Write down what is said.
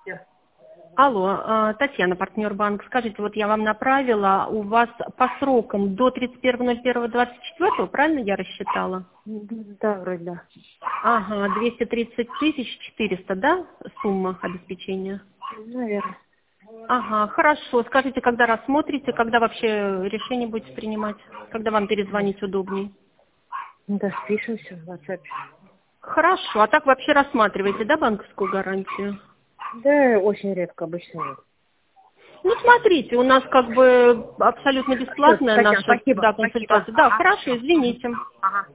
Алло, Татьяна, партнер банк. Скажите, вот я вам направила, у вас по срокам до 31.01.24, правильно я рассчитала? Да, вроде да. Ага, 230 400, да, сумма обеспечения? Наверное. Ага, хорошо. Скажите, когда рассмотрите, когда вообще решение будете принимать? Когда вам перезвонить удобнее? Да, спишемся в WhatsApp. Хорошо. А так вообще рассматриваете, да, банковскую гарантию? Да, очень редко, обычно нет. Ну, смотрите, у нас как бы абсолютно Все, бесплатная Татьяна, наша, спасибо, да, спасибо. консультация. Да, Ага, хорошо, все. извините. Ага.